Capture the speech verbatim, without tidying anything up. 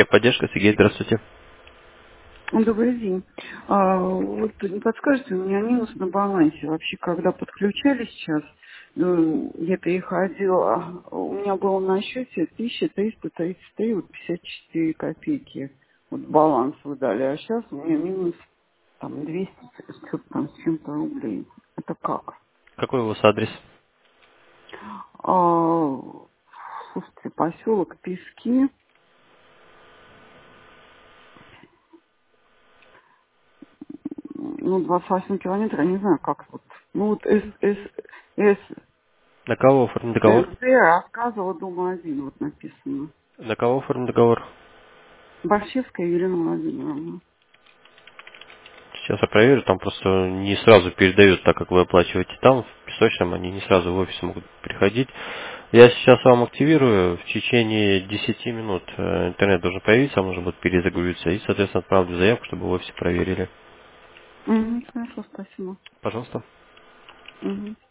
Техподдержка, Сергей, здравствуйте. Добрый день. А, вот не подскажете, у меня минус на балансе. Вообще, когда подключали сейчас, ну, я переходила, у меня было на счете тысяча триста тридцать три вот пятьдесят четыре копейки. Вот баланс вы дали, а сейчас у меня минус там двести что-то там с чем-то рублей. Это как? Какой у вас адрес? А, слушайте, поселок Пески, ну, двадцать восемь километров, я не знаю, как вот. Ну, вот С, С, С, На кого оформлен договор? СД рассказывала дома один, вот написано. На кого оформлен договор? Борщевская Елена Владимировна. Сейчас я проверю, там просто не сразу передают, так как вы оплачиваете там, в Песочном, они не сразу в офис могут приходить. Я сейчас вам активирую, в течение десяти минут э, интернет должен появиться, вам нужно будет перезагрузиться, и, соответственно, отправлю заявку, чтобы в офисе проверили. Угу, хорошо, спасибо. Пожалуйста. Угу.